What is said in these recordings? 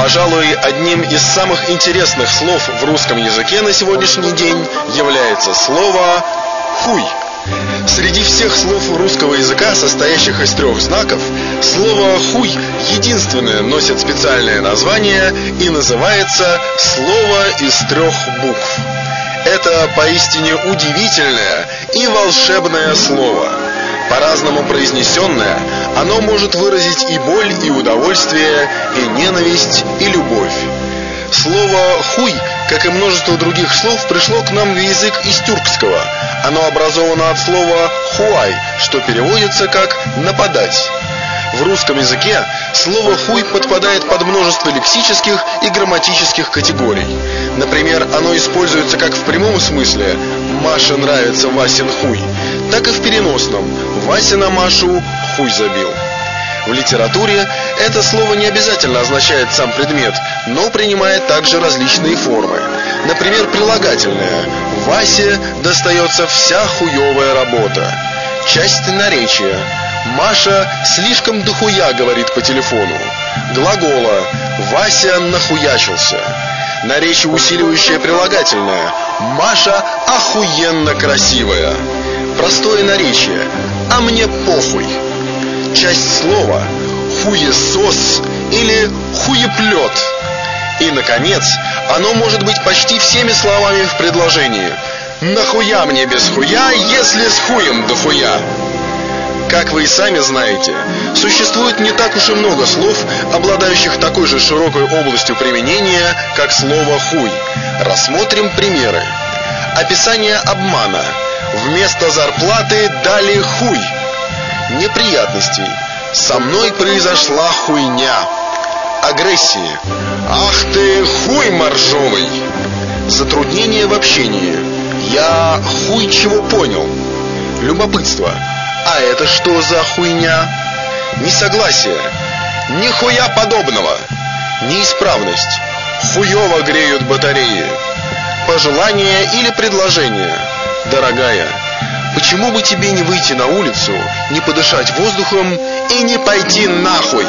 Пожалуй, одним из самых интересных слов в русском языке на сегодняшний день является слово «хуй». Среди всех слов русского языка, состоящих из 3 знаков, слово «хуй» единственное носит специальное название и называется «слово из 3 букв». Это поистине удивительное и волшебное слово. По-разному произнесенное, оно может выразить и боль, и удовольствие, и ненависть, и любовь. Слово «хуй», как и множество других слов, пришло к нам в язык из тюркского. Оно образовано от слова «хуай», что переводится как «нападать». В русском языке слово «хуй» подпадает под множество лексических и грамматических категорий. Например, оно используется как в прямом смысле «Маше нравится Васин хуй», так и в переносном «Вася на Машу хуй забил». В литературе это слово не обязательно означает сам предмет, но принимает также различные формы. Например, прилагательное «Васе достается вся хуевая работа». Часть наречия «Маша слишком дохуя говорит по телефону». Глагола «Вася нахуячился». Наречие усиливающее прилагательное «Маша охуенно красивая». Простое наречие «А мне похуй». Часть слова «хуесос» или «хуеплет». И, наконец, оно может быть почти всеми словами в предложении «Нахуя мне без хуя, если с хуем дохуя». Как вы и сами знаете, существует не так уж и много слов, обладающих такой же широкой областью применения, как слово «хуй». Рассмотрим примеры. Описание обмана. Вместо зарплаты дали хуй. Неприятностей. Со мной произошла хуйня. Агрессии. Ах ты хуй моржовый. Затруднение в общении. Я хуй чего понял. Любопытство. А это что за хуйня? Несогласие. Нихуя подобного. Неисправность. Хуёво греют батареи. Пожелание или предложение. Дорогая, почему бы тебе не выйти на улицу, не подышать воздухом и не пойти нахуй?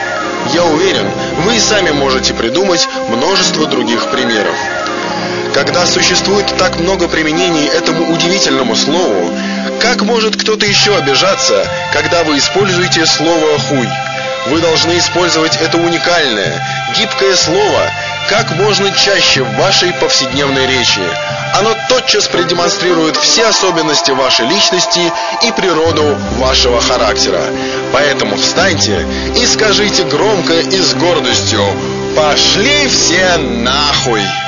Я уверен, вы и сами можете придумать множество других примеров. Когда существует так много применений этому удивительному слову, как может кто-то еще обижаться, когда вы используете слово «хуй»? Вы должны использовать это уникальное, гибкое слово как можно чаще в вашей повседневной речи. Оно тотчас продемонстрирует все особенности вашей личности и природу вашего характера. Поэтому встаньте и скажите громко и с гордостью: «Пошли все нахуй!»